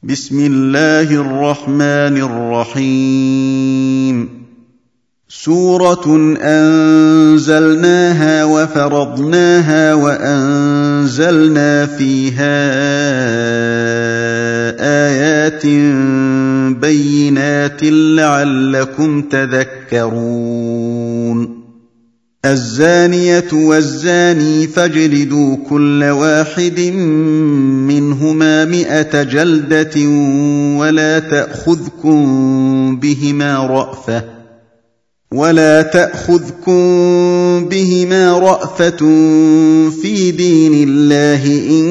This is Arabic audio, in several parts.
بسم الله الرحمن الرحيم سورة أنزلناها وفرضناها وأنزلنا فيها آيات بينات لعلكم تذكرون الزانية والزاني فاجلدوا كل واحد منهما 100 جلدة ولا تأخذكم بهما رأفة في دين الله إن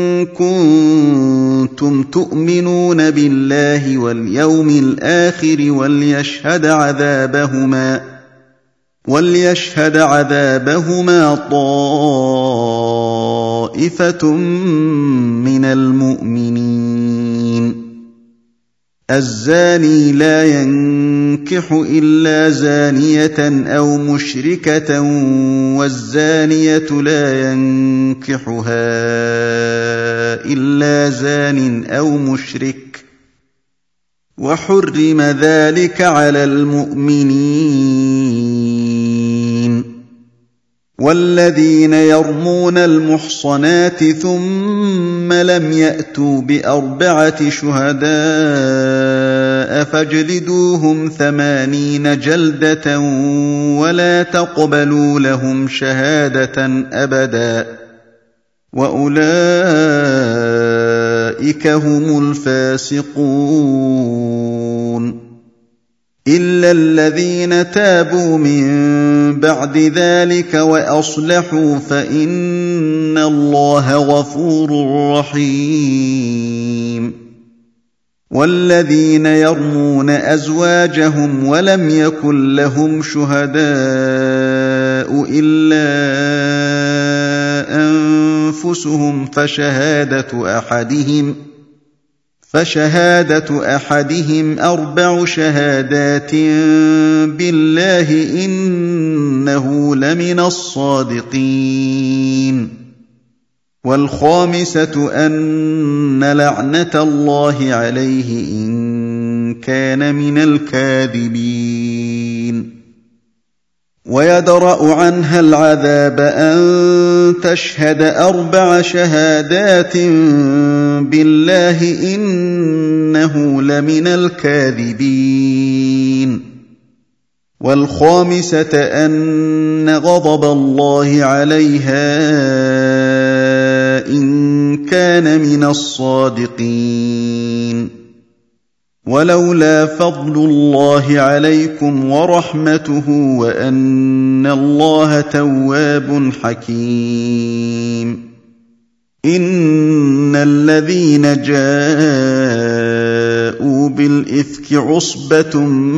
كنتم تؤمنون بالله واليوم الآخر وليشهد عذابهما طائفة من المؤمنين الزاني لا ينكح إلا زانية أو مشركة والزانية لا ينكحها إلا زان أو مشرك وحرم ذلك على المؤمنين والذين يرمون المحصنات ثم لم يأتوا ب4 شهداء فاجلدوهم 80 جلدة ولا تقبلوا لهم شهادة أبدا وأولئك هم الفاسقون إلا الذين تابوا من بعد ذلك وأصلحوا فإن الله غفور رحيم والذين يرمون أزواجهم ولم يكن لهم شهداء إلا أنفسهم فشهادة أحدهم 4 شهادات بالله إنه لمن الصادقين والخامسة أن لعنة الله عليه إن كان من الكاذبين ويدرأ عنها العذاب أن تشهد 4 شهادات بالله إنه لمن الكاذبين والخامسة أن غضب الله عليها إن كان من الصادقين ولولا فضل الله عليكم ورحمته وأن الله تواب حكيم إن الذين جاءوا بالإفك عصبة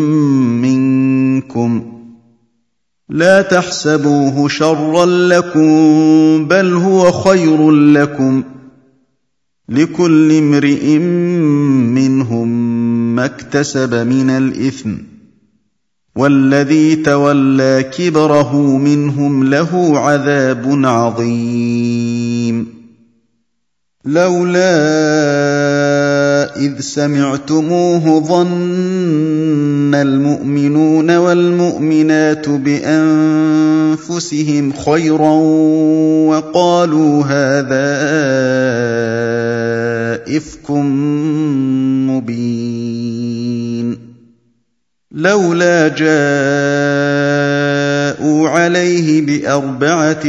منكم لا تحسبوه شرا لكم بل هو خير لكم لكل امرئ منهم ما اكتسب من الإثم والذي تولى كبره منهم له عذاب عظيم لولا إذ سمعتموه ظن المؤمنون والمؤمنات بأنفسهم خيرا وقالوا هذا إفك مبين لولا جاءوا عليه ب4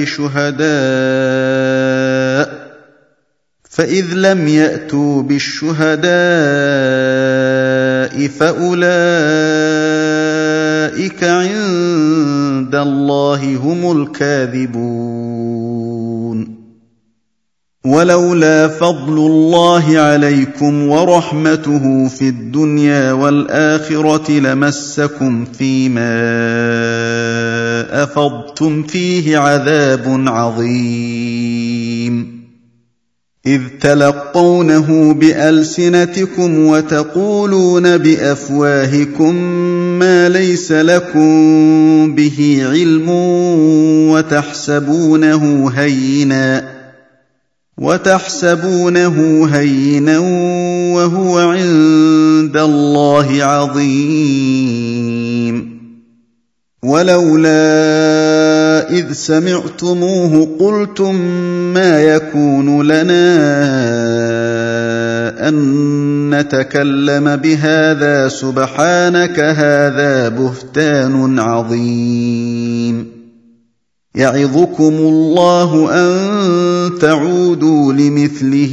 شهداء فإذ لم يأتوا بالشهداء فأولئك عند الله هم الكاذبون ولولا فضل الله عليكم ورحمته في الدنيا والآخرة لمسكم فيما أفضتم فيه عذاب عظيم إذ تلقونه بألسنتكم وتقولون بأفواهكم ما ليس لكم به علم وتحسبونه هينا وتحسبونه هينا وهو عند الله عظيم. ولولا إذ سمعتموه قلتم ما يكون لنا أن نتكلم بهذا سبحانك هذا بهتان عظيم. يعظكم الله أن تعودوا لمثله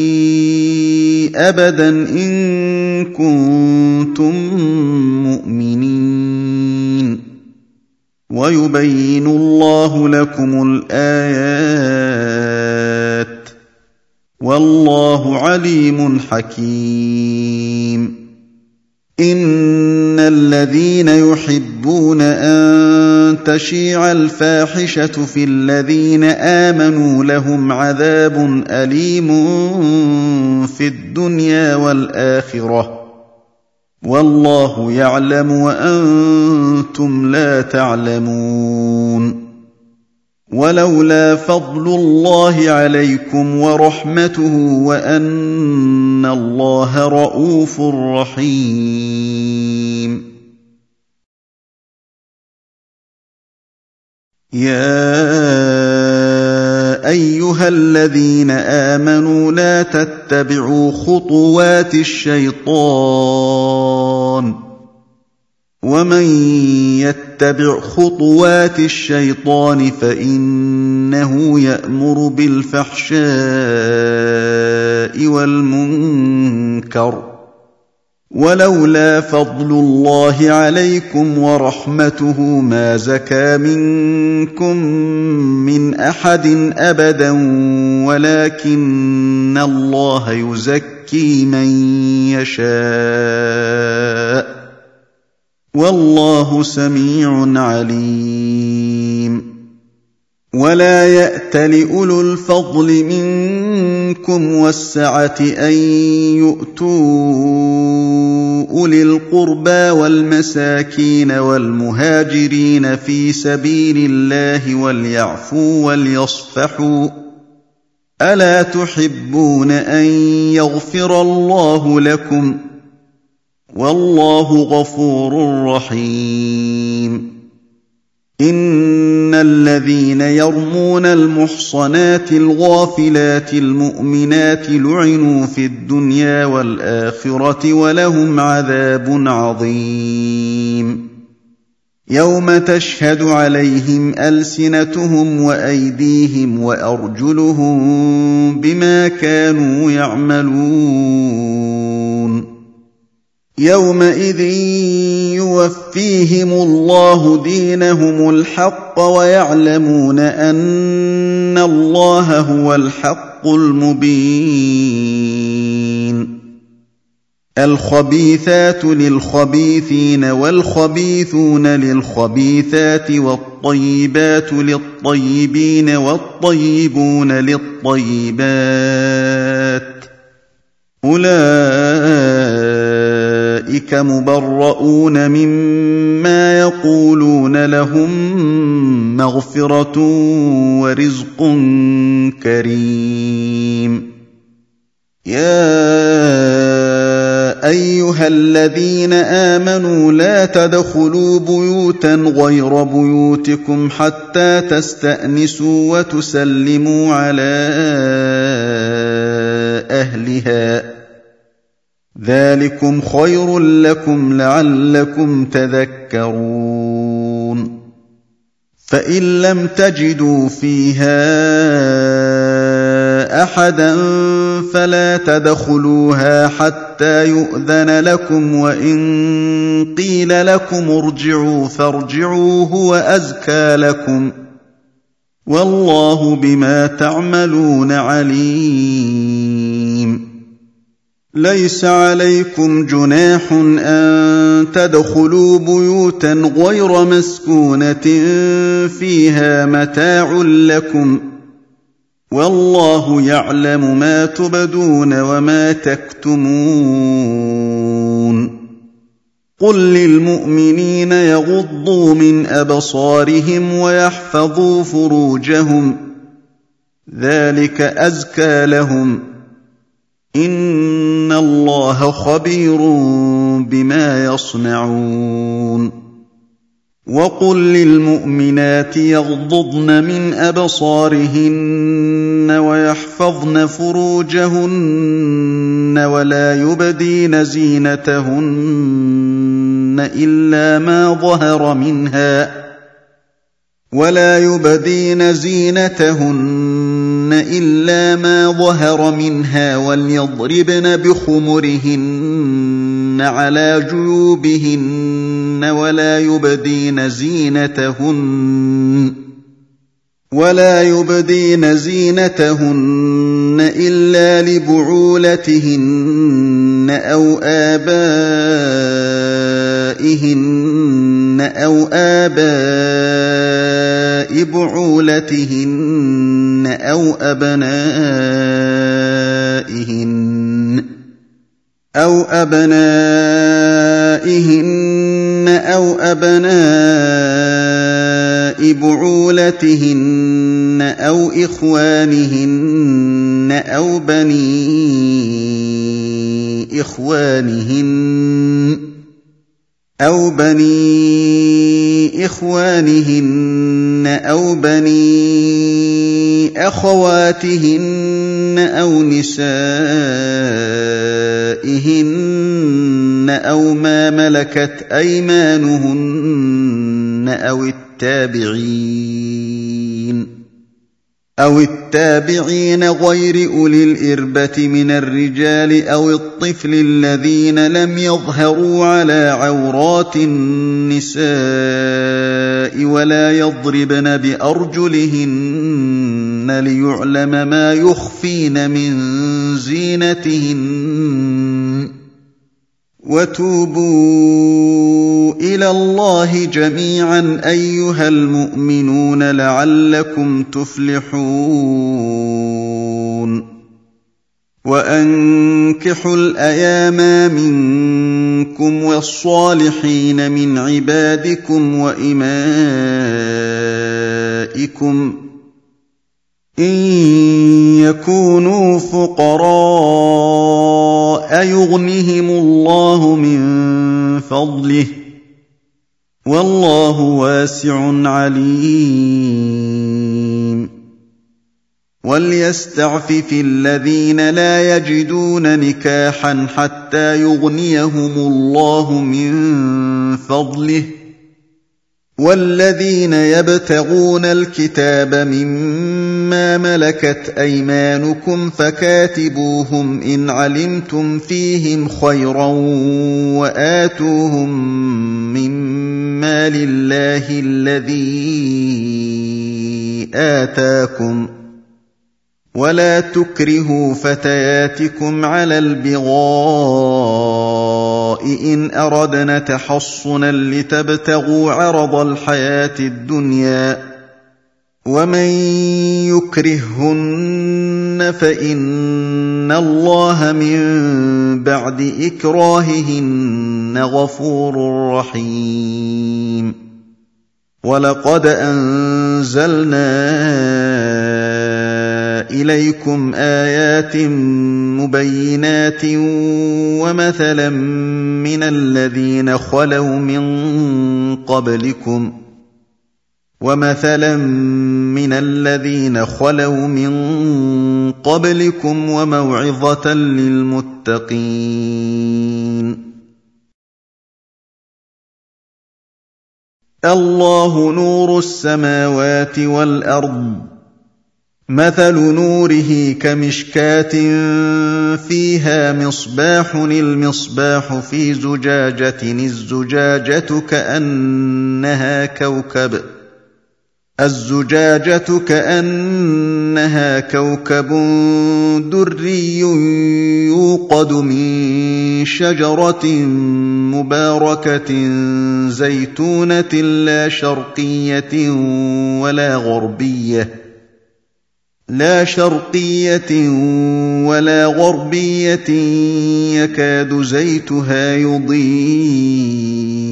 أبدا إن كنتم مؤمنين. ويبين الله لكم الآيات والله عليم حكيم. إن الذين يحبون أن تشيع الفاحشة في الذين آمنوا لهم عذاب أليم في الدنيا والآخرة والله يعلم وأنتم لا تعلمون. ولولا فضل الله عليكم ورحمته وأن الله رءوف رحيم. يا أيها الذين آمنوا لا تتبعوا خطوات الشيطان ومن يتبع خطوات الشيطان فإنه يأمر بالفحشاء والمنكر. ولولا فضل الله عليكم ورحمته ما زكى منكم من أحد أبدا ولكن الله يزكي من يشاء والله سميع عليم. ولا يأتل أولو الفضل منكم والسعة أن يؤتوا أولي القربى والمساكين والمهاجرين في سبيل الله وليعفوا وليصفحوا ألا تحبون أن يغفر الله لكم والله غفور رحيم. إن الذين يرمون المحصنات الغافلات المؤمنات لعنوا في الدنيا والآخرة ولهم عذاب عظيم. يوم تشهد عليهم ألسنتهم وأيديهم وأرجلهم بما كانوا يعملون. يومئذ يوفيهم الله دينهم الحق ويعلمون أن الله هو الحق المبين. الخبيثات للخبيثين والخبيثون للخبيثات والطيبات للطيبين والطيبون للطيبات أولئك مبرؤون مما يقولون لهم مغفرة ورزق كريم. يا أيها الذين آمنوا لا تدخلوا بيوتا غير بيوتكم حتى تستأنسوا وتسلموا على أهلها ذلكم خير لكم لعلكم تذكرون. فإن لم تجدوا فيها أحدا فلا تدخلوها حتى يؤذن لكم وإن قيل لكم ارجعوا فارجعوا هو أزكى لكم والله بما تعملون عليم. ليس عليكم جناح أن تدخلوا بيوتا غير مسكونة فيها متاع لكم والله يعلم ما تبدون وما تكتمون. قل للمؤمنين يغضوا من أبصارهم ويحفظوا فروجهم ذلك أزكى لهم إن الله خبير بما يصنعون وقل للمؤمنات يغضضن من أبصارهن ويحفظن فروجهن ولا يبدين زينتهن إلا ما ظهر منها وليضربن بخمرهن على جيوبهن ولا يبدين زينتهن إلا لبعولتهن أو آباء بعولتهن أو أبنائهن بعولتهن أو إخوانهن أو بني إخوانهن أو بني أخواتهن أو نسائهن أو ما ملكت أيمانهن أو التابعين غير أولي الإربة من الرجال أو الطفل الذين لم يظهروا على عورات النساء ولا يضربن بأرجلهن ليعلم ما يخفين من زينتهن وتوبوا إلى الله جميعا أيها المؤمنون لعلكم تفلحون وأنكحوا الأيام منكم والصالحين من عبادكم وإمائكم إن يكونوا فقراء يغنهم الله من فضله والله واسع عليم وليستعفف الذين لا يجدون نكاحا حتى يغنيهم الله من فضله والذين يبتغون الكتاب مما ملكت أيمانكم فكاتبوهم إن علمتم فيهم خيرا وآتوهم مما لله الذي آتاكم ولا تكرهوا فتياتكم على البغاء إن أردنا تحصنا لتبتغوا عرض الحياة الدنيا ومن يكرههن فإن الله من بعد إكراههن غفور رحيم ولقد أنزلنا إليكم آيات مبينات ومثلا من الذين خلوا من قبلكم وموعظة للمتقين الله نور السماوات والأرض مثل نوره كمشكاة فيها مصباح المصباح في زجاجة الزجاجة كأنها كوكب دري يوقد من شجرة مباركة زيتونة لا شرقية ولا غربية يكاد زيتها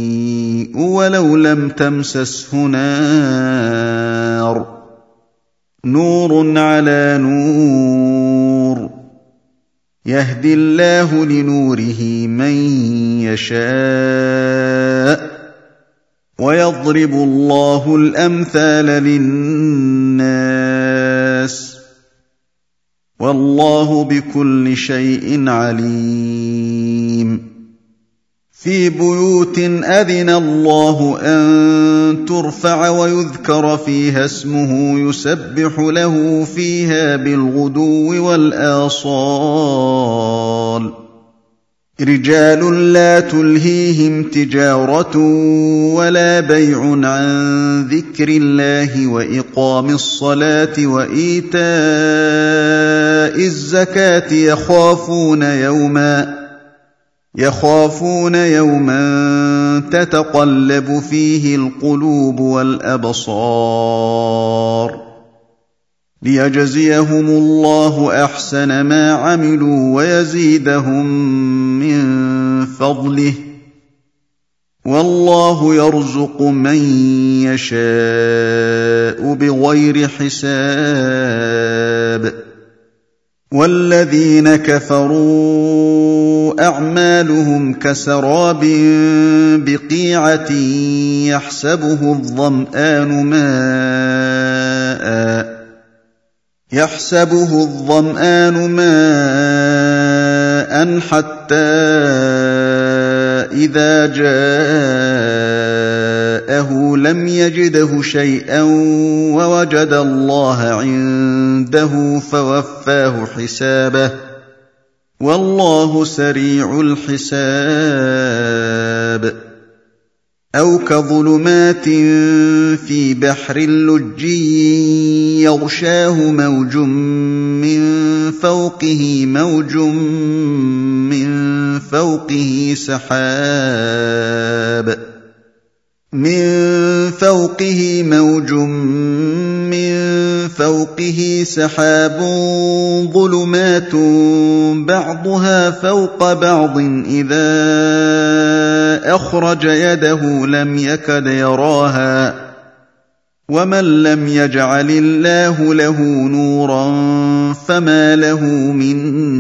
يضيء ولو لم تمسسه نار نور على نور يهدي الله لنوره من يشاء ويضرب الله الأمثال للناس والله بكل شيء عليم في بيوت أذن الله أن ترفع ويذكر فيها اسمه يسبح له فيها بالغدو والآصال رجال لا تلهيهم تجارة ولا بيع عن ذكر الله وإقام الصلاة وإيتاء الزكاة يخافون يوما تتقلب فيه القلوب والأبصار ليجزيهم الله أحسن ما عملوا ويزيدهم من فضله والله يرزق من يشاء بغير حساب والذين كفروا أعمالهم كسراب بقيعة يحسبه الظمآن ماء حتى إذا جاءه لم يجده شيئا ووجد الله عنده فوفاه حسابه والله سريع الحساب أو كظلمات في بحر لجي يغشاه موج من فوقه سحاب ظلمات بعضها فوق بعض إذا أخرج يده لم يكد يراها ومن لم يجعل الله له نورا فما له من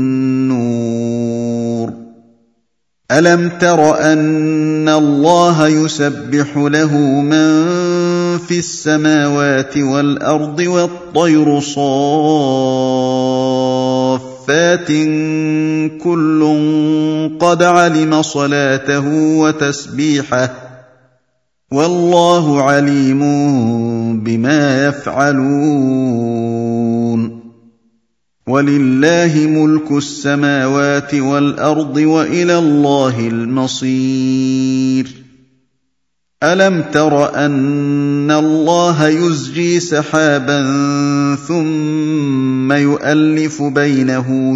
نور ألم تر أن الله يسبح له من في السماوات والأرض والطير صافات كل قد علم صلاته وتسبيحه والله عليم بما يفعلون ولله ملك السماوات والأرض وإلى الله المصير ألم تر أن الله يزجي سحابا ثم يؤلف بينه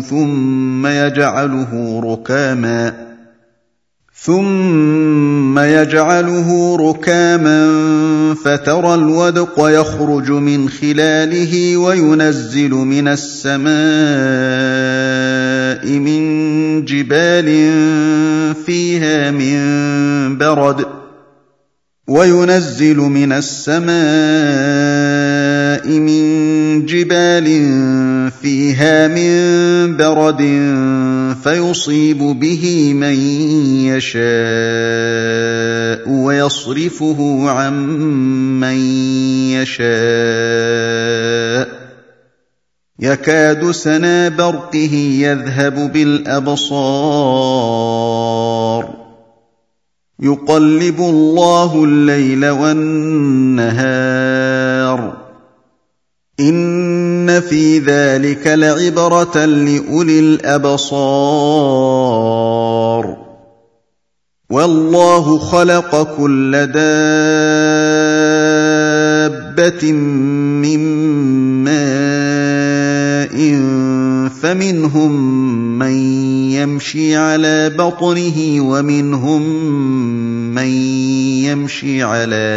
ثم يجعله ركاما فترى الودق يخرج من خلاله وينزل من السماء من جبال فيها من برد فيصيب به من يشاء ويصرفه عن من يشاء يكاد سنا برقه يذهب بالأبصار يقلب الله الليل والنهار إن في ذلك لعبرة لأولي الأبصار والله خلق كل دابة من ماء فمنهم من يمشي على بطنه ومنهم من يمشي على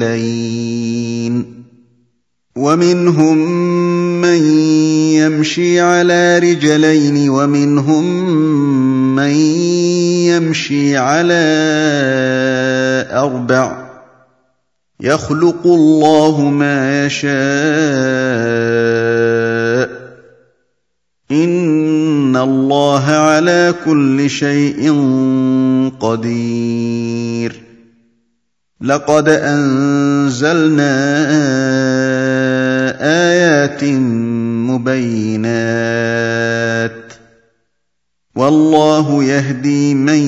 رجلين ومنهم من يمشي على أربع يخلق الله ما يشاء إِنَّ اللَّهَ عَلَىٰ كُلِّ شَيْءٍ قَدِيرٌ لَقَدْ أَنزَلْنَا آيَاتٍ مُبَيِّنَاتٍ ۚ وَاللَّهُ يَهْدِي مَن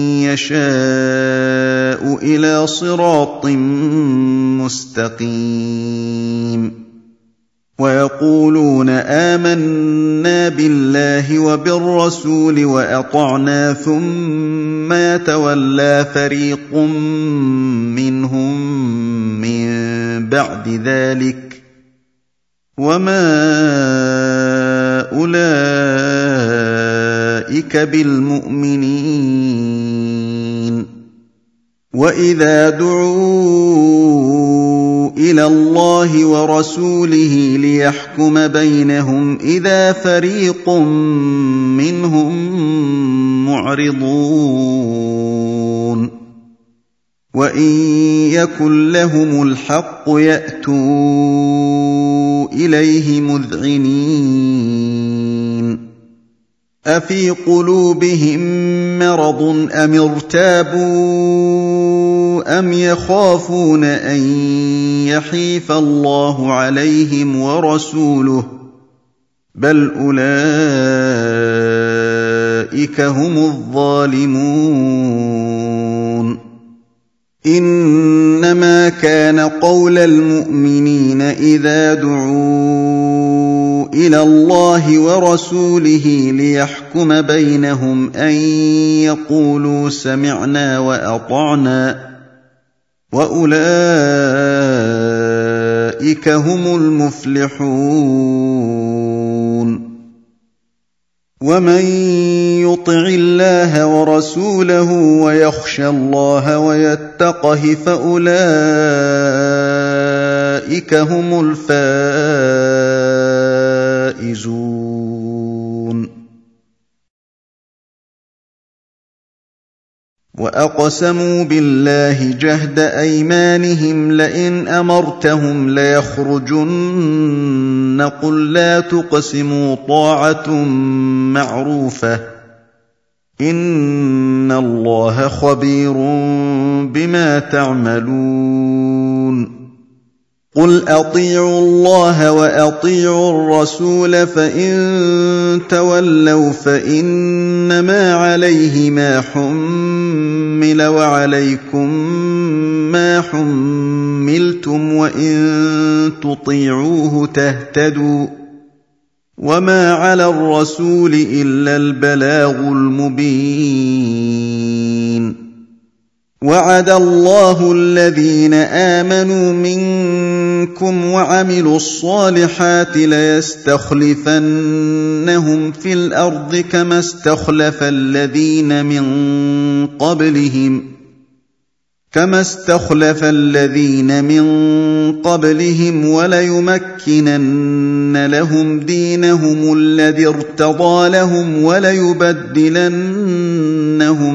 يَشَاءُ إِلَىٰ صِرَاطٍ مُّسْتَقِيمٍ وَيَقُولُونَ آمَنَّا بِاللَّهِ وَبِالرَّسُولِ وَأَطَعْنَا ثُمَّ يَتَوَلَّىٰ فَرِيقٌ مِّنْهُم مِّن بَعْدِ ذَٰلِكَ وَمَا أُولَٰئِكَ بِالْمُؤْمِنِينَ وَإِذَا دُعُوا إِلَى اللَّهِ وَرَسُولِهِ لِيَحْكُمَ بَيْنَهُمْ إِذَا فَرِيقٌ مِّنْهُم مُّعْرِضُونَ وَإِن يَكُن لَّهُمُ الْحَقُّ يَأْتُوا إِلَيْهِ مُذْعِنِينَ أَفِي قُلُوبِهِم مَّرَضٌ أَمِ ارْتَابُوا أَمْ يَخَافُونَ أَن يَحِيفَ اللَّهُ عَلَيْهِمْ وَرَسُولُهُ ۚ بَلْ أُولَٰئِكَ هُمُ الظَّالِمُونَ إِنَّمَا كَانَ قَوْلَ الْمُؤْمِنِينَ إِذَا دُعُوا إِلَى اللَّهِ وَرَسُولِهِ لِيَحْكُمَ بَيْنَهُمْ أَن يَقُولُوا سَمِعْنَا وَأَطَعْنَا ۚ وَأُولَٰئِكَ هُمُ الْمُفْلِحُونَ وَمَن يُطِعِ اللَّهَ وَرَسُولَهُ وَيَخْشَ اللَّهَ وَيَتَّقْهِ فَأُولَٰئِكَ هُمُ الْفَائِزُونَ وَأَقْسَمُوا بِاللَّهِ جَهْدَ أَيْمَانِهِمْ لَئِنْ أَمَرْتَهُمْ لَيَخْرُجُنَّ قُل لَّا تُقْسِمُوا طَاعَةٌ مَّعْرُوفَةٌ ۚ إِنَّ اللَّهَ خَبِيرٌ بِمَا تَعْمَلُونَ قُلْ أَطِيعُوا اللَّهَ وَأَطِيعُوا الرَّسُولَ فَإِن تَوَلَّوْا فَإِنَّمَا عَلَيْهِ مَا حُمِّلَ وَعَلَيْكُم مَّا حُمِّلْتُمْ وَإِن تُطِيعُوهُ تَهْتَدُوا ۚ وَمَا عَلَى الرَّسُولِ إِلَّا الْبَلَاغُ الْمُبِينُ وَعَدَ اللَّهُ الَّذِينَ آمَنُوا مِنكُمْ وَعَمِلُوا الصَّالِحَاتِ لَيَسْتَخْلِفَنَّهُمْ فِي الْأَرْضِ كَمَا اسْتَخْلَفَ الَّذِينَ مِن قَبْلِهِمْ وَلَيُمَكِّنَنَّ لَهُمْ دِينَهُمُ الَّذِي ارْتَضَىٰ لَهُمْ وَلَيُبَدِّلَنَّهُم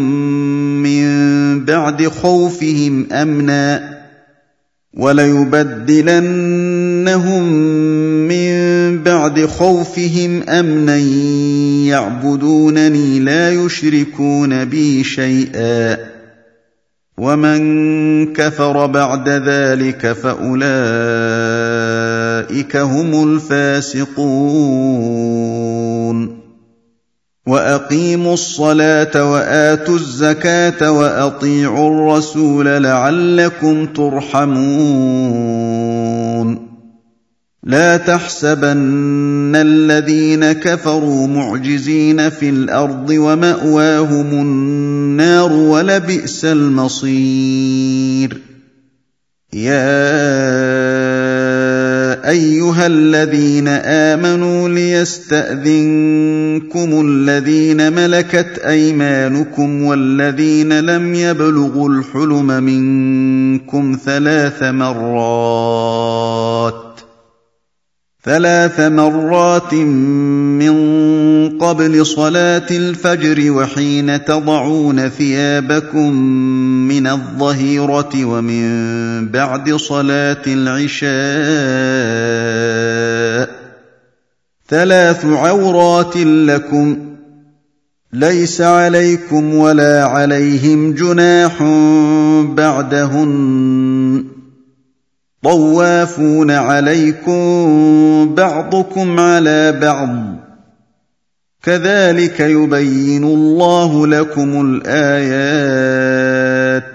مِّن بَعْدِ خَوْفِهِمْ أَمْنًا يَعْبُدُونَنِي لَا يُشْرِكُونَ بِي شَيْئًا ۚ وَمَن كَفَرَ بَعْدَ ذَٰلِكَ فَأُولَٰئِكَ هُمُ الْفَاسِقُونَ وَأَقِيمُوا الصَّلَاةَ وَآتُوا الزَّكَاةَ وَأَطِيعُوا الرَّسُولَ لَعَلَّكُمْ تُرْحَمُونَ لَا تَحْسَبَنَّ الَّذِينَ كَفَرُوا مُعْجِزِينَ فِي الْأَرْضِ وَمَأْوَاهُمُ النَّارُ ۖ وَلَبِئْسَ الْمَصِيرُ يَا أَيُّهَا الَّذِينَ آمَنُوا لِيَسْتَأْذِنكُمُ الَّذِينَ مَلَكَتْ أَيْمَانُكُمْ وَالَّذِينَ لَمْ يَبْلُغُوا الْحُلُمَ مِنكُمْ ثَلَاثَ مرات مِّن قَبْلِ صَلَاةِ الْفَجْرِ وَحِينَ تَضَعُونَ ثِيَابَكُم مِّنَ الظَّهِيرَةِ وَمِن بَعْدِ صَلَاةِ الْعِشَاءِ ۚ 3 عورات لكم ليس عليكم ولا عليهم جناح بعدهن طوافون عليكم بعضكم على بعض كذلك يبين الله لكم الآيات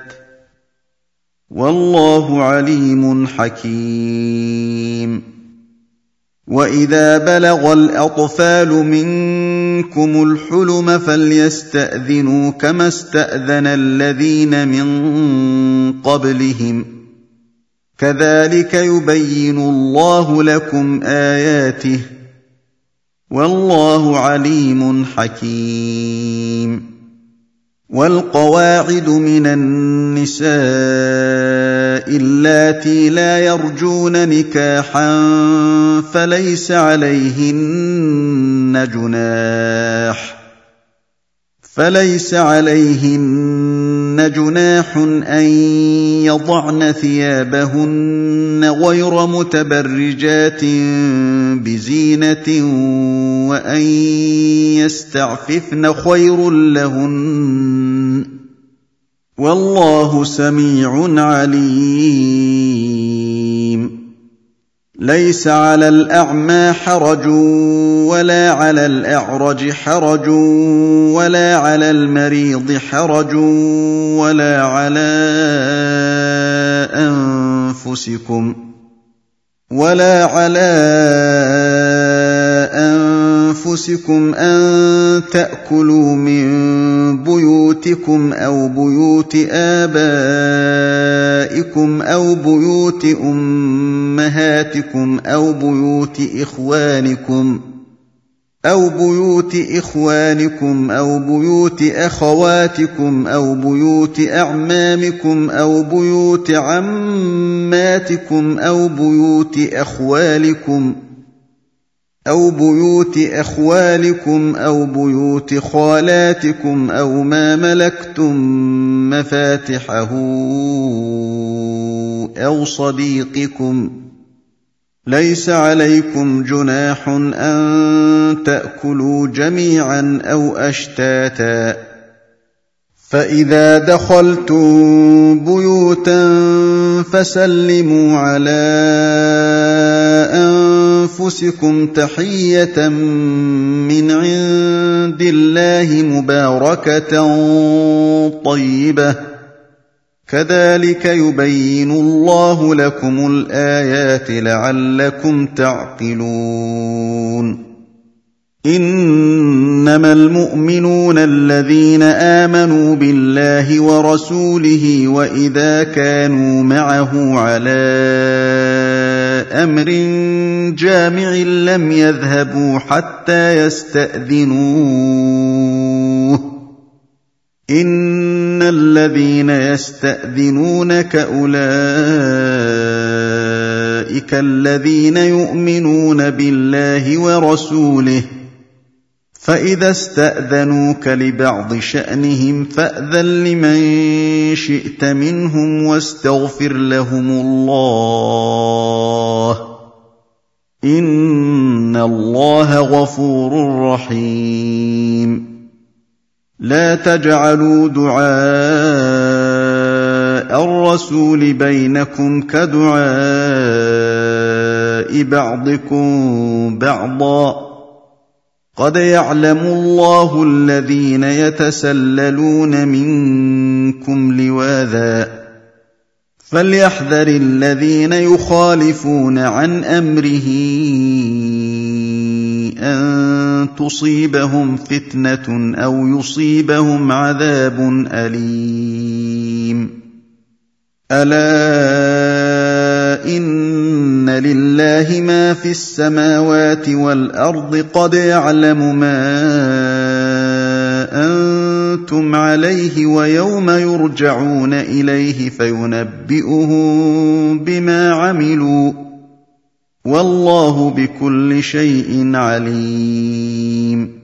والله عليم حكيم وإذا بلغ الأطفال منكم الحلم فليستأذنوا كما استأذن الذين من قبلهم كذلك يبين الله لكم آياته والله عليم حكيم والقواعد من النساء اللاتي لا يرجون نكاحا فليس عليهن جناح أن يضعن ثيابهن غير متبرجات بزينة وأن يستعففن خير لهن والله سميع عليم ليس على الأعمى حرج ولا على الأعرج حرج ولا على المريض حرج ولا على أنفسكم أن تأكلوا من بيوتكم أو بيوت آبائكم أو بيوت أمهاتكم أو بيوت إخوانكم أو بيوت أخواتكم أو بيوت أعمامكم أو بيوت عماتكم أو بيوت أخوالكم أو بيوت خالاتكم أو ما ملكتم مفاتحه أو صديقكم ليس عليكم جناح أن تأكلوا جميعا أو أشتاتا فإذا دخلتم بيوتا فسلموا على أنفسكم تحية من عند الله مباركة طيبة كذلك يبين الله لكم الآيات لعلكم تعقلون إنما المؤمنون الذين آمنوا بالله ورسوله وإذا كانوا معه على أمر جامع لم يذهبوا حتى يستأذنوه إن الذين يستأذنونك أولئك الذين يؤمنون بالله ورسوله فإذا استأذنوك لبعض شأنهم فأذن لمن شئت منهم واستغفر لهم الله إن الله غفور رحيم لا تجعلوا دعاء الرسول بينكم كدعاء بعضكم بعضا قد يعلم الله الذين يتسللون منكم لواذا فليحذر الذين يخالفون عن أمره أن تصيبهم فتنة أو يصيبهم عذاب أليم ألا إن لله ما في السماوات والأرض قد يعلم ما أنتم عليه ويوم يرجعون إليه فينبئهم بما عملوا والله بكل شيء عليم